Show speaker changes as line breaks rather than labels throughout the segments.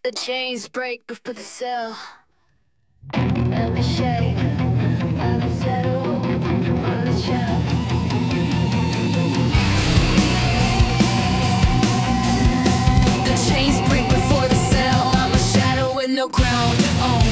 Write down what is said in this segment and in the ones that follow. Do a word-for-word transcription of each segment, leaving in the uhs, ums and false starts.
The chains break before the cell. Every shade, every settle, every shadow. The chains break before the cell. I'm a shadow with no ground to own.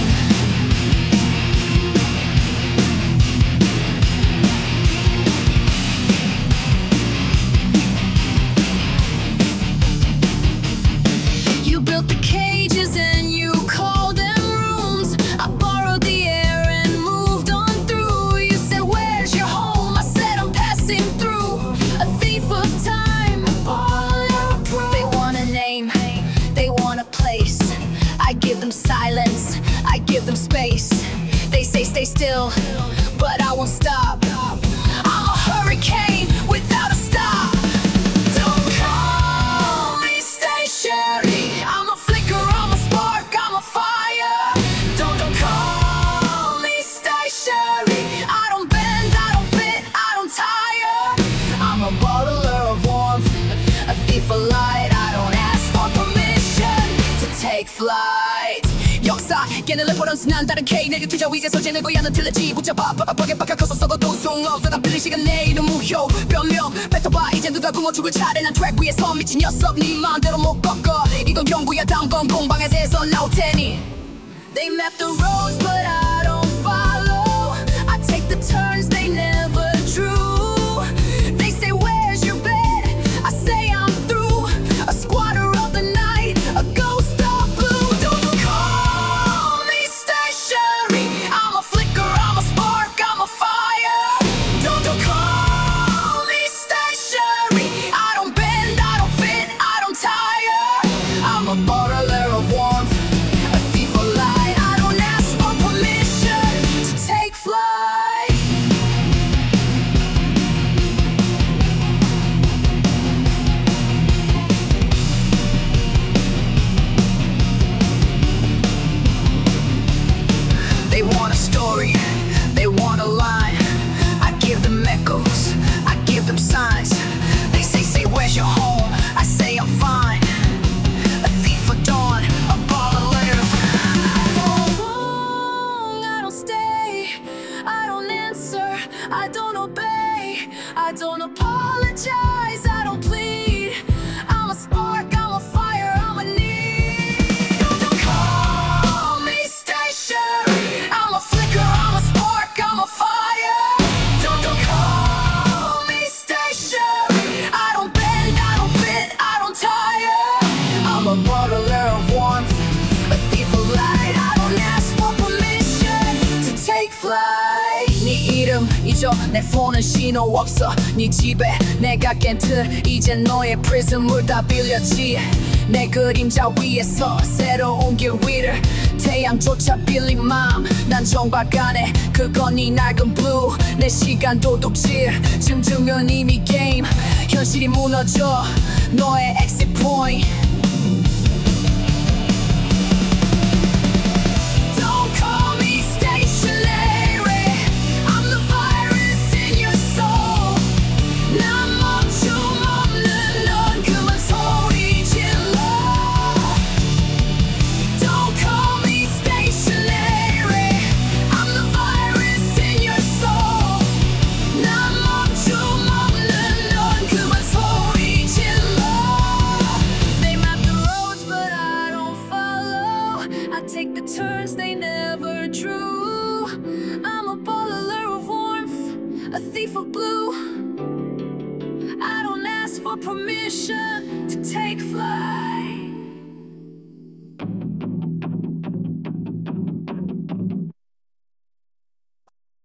You built the cages and you called them rooms. I borrowed the air and moved on through. You said, where's your home? I said, I'm passing through. A thief of time. They want a name, they want a place. I give them silence, I give them space. They say stay still, but I won't stop. I'm a hurricane without a stop. Don't call me stationary. I'm a flicker, I'm a spark, I'm a fire. Don't, don't call me stationary. I don't bend, I don't fit, I don't tire. I'm a bottler of warmth, a thief of light. I don't ask for permission to take flight. 역사계는 레퍼런스 난 다른 K 내게 투자 위에서 쟤는 거야 넌 틀렸지 붙잡아 빡빡하게 박혀서 썩어도 소용없어 다 빌린 시간 내 이름 무효 변명 뱉어봐 이젠 누가 굶어 죽을 차례 난 트랙 위에서 미친 녀석 네 마음대로 못 꺾어 이건 연구야 다음 건 공방에서 나올 테니 They map the roads but I don't follow I take the turns they never drew They say where's your bed I say I'm through A squatter of the night A ghost of blue Don't call me stationary I'm a flicker, I'm a spark, I'm a fire Don't, don't call me stationary I don't bend, I don't fit, I don't tire I'm a bottler of warmth A thief of light I don't ask for permission to take flight They want a story, they want a line I give them echoes, I give them signs They say, say, where's your home? I say, I'm fine A thief of dawn, a baller I don't stay, I don't answer I don't obey, I don't apologize I don't plead I'm a spark, I'm a fire, I'm a need Don't, don't call me stationary I'm a flicker, I'm a spark, I'm a fire Don't, don't call me stationary I don't bend, I don't fit, I don't tire I'm a bottler of warmth A thief of light I don't ask for permission to take flight 네 이름 잊어 내 폰은 신호 없어 네 집에 내가 깬 틀 이제 너의 프리즘을 다 빌렸지 내 그림자 위에서 새로운 길 위를 태양조차 빌린 맘 난 정박하네 그건 네 낡은 블루 내 시간도 독질 증증은 이미 게임 현실이 무너져 너의 exit point Don't call me stationary I'm the virus in your soul 난 멈춤 없는 넌 그만 소리 질러 Don't call me stationary I'm the virus in your soul 난 멈춤 없는 넌 그만 소리 질러 They map the roads but I don't follow I take the turns they never drew I'm a bottler of warmth A thief of blue I don't ask for permission to take flight